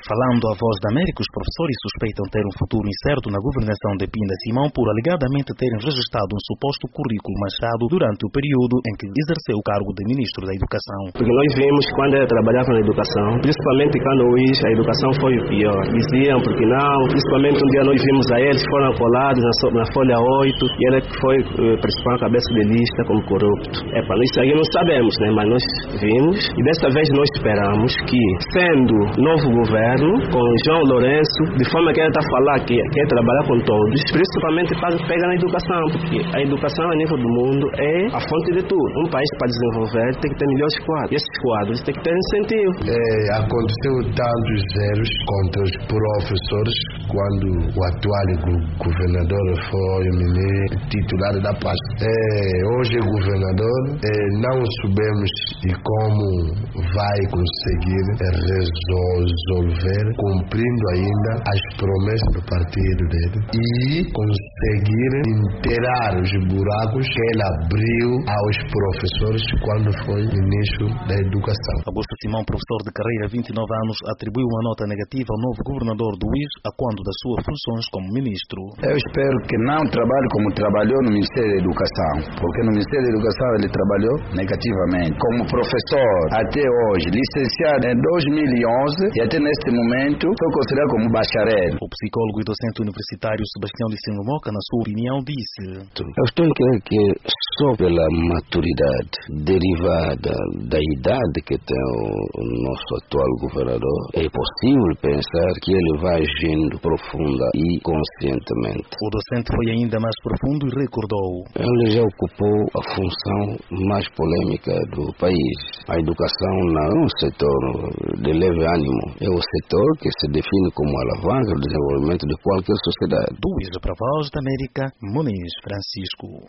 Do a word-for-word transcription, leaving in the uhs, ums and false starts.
Falando à Voz da América, os professores suspeitam ter um futuro incerto na governação de Pinda Simão por alegadamente terem registrado um suposto currículo manchado durante o período em que exerceu o cargo de Ministro da Educação. Porque nós vimos quando eu trabalhava na educação, principalmente quando hoje a educação foi o pior. Diziam porque não, principalmente um dia nós vimos a eles, foram colados na, na folha oito, e ele foi eh, principal cabeça de lista como corrupto. É, para nós aí não sabemos, né? Mas nós vimos, e desta vez nós esperamos que, sendo novo governo, com João Lourenço, de forma que ele está a falar que quer trabalhar com todos, principalmente pega na educação, porque a educação a nível do mundo é a fonte de tudo. Um país para desenvolver tem que ter melhores quadros, e esses quadros tem que ter incentivo. É, aconteceu tantos erros contra os professores quando o atual governador foi o ministro titular da pasta. É, hoje é governador, é, não sabemos de como vai conseguir resolver, cumprindo ainda as promessas do partido dele e conseguir inteirar os buracos que ele abriu aos professores quando foi ministro da Educação. Augusto Simão, professor de carreira, vinte e nove anos, atribuiu uma nota negativa ao novo governador do U I S a quando das suas funções como ministro. Eu espero que não trabalhe como trabalhou no Ministério da Educação, porque no Ministério da Educação ele trabalhou negativamente. Como professor, até hoje, licenciado em dois mil e onze e até neste momento, foi considerado como bacharel. O psicólogo e docente universitário Sebastião Licínio Moca, na sua opinião, disse: Eu estou a crer que só pela maturidade derivada da idade que tem o nosso atual governador, é possível pensar que ele vai agindo profunda e conscientemente. O docente foi ainda mais profundo e recordou: Ele já ocupou a função mais polêmica do país. A educação não é um setor de leve ânimo, é o setor que se define como alavanca do desenvolvimento de qualquer sociedade. Do I S para a Voz da América, Muniz Francisco.